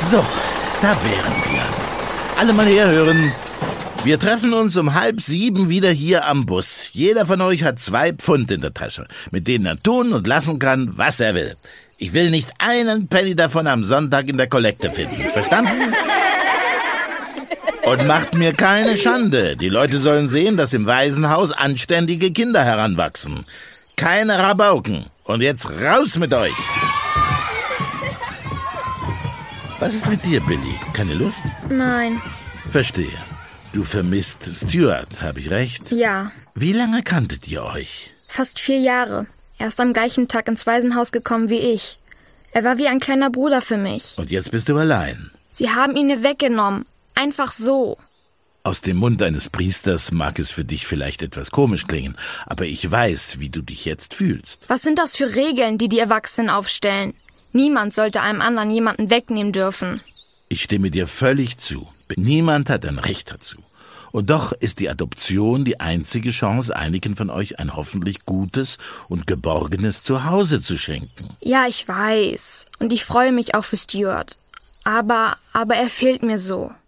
So, da wären wir. Alle mal herhören. Wir treffen uns um 6:30 wieder hier am Bus. Jeder von euch hat 2 Pfund in der Tasche, mit denen er tun und lassen kann, was er will. Ich will nicht einen Penny davon am Sonntag in der Kollekte finden. Verstanden? Und macht mir keine Schande. Die Leute sollen sehen, dass im Waisenhaus anständige Kinder heranwachsen. Keine Rabauken. Und jetzt raus mit euch. Was ist mit dir, Billy? Keine Lust? Nein. Verstehe. Du vermisst Stuart, habe ich recht? Ja. Wie lange kanntet ihr euch? Fast 4 Jahre. Er ist am gleichen Tag ins Waisenhaus gekommen wie ich. Er war wie ein kleiner Bruder für mich. Und jetzt bist du allein. Sie haben ihn mir weggenommen. Einfach so. Aus dem Mund eines Priesters mag es für dich vielleicht etwas komisch klingen, aber ich weiß, wie du dich jetzt fühlst. Was sind das für Regeln, die Erwachsenen aufstellen? Niemand sollte einem anderen jemanden wegnehmen dürfen. Ich stimme dir völlig zu. Niemand hat ein Recht dazu. Und doch ist die Adoption die einzige Chance, einigen von euch ein hoffentlich gutes und geborgenes Zuhause zu schenken. Ja, ich weiß. Und ich freue mich auch für Stuart. Aber er fehlt mir so.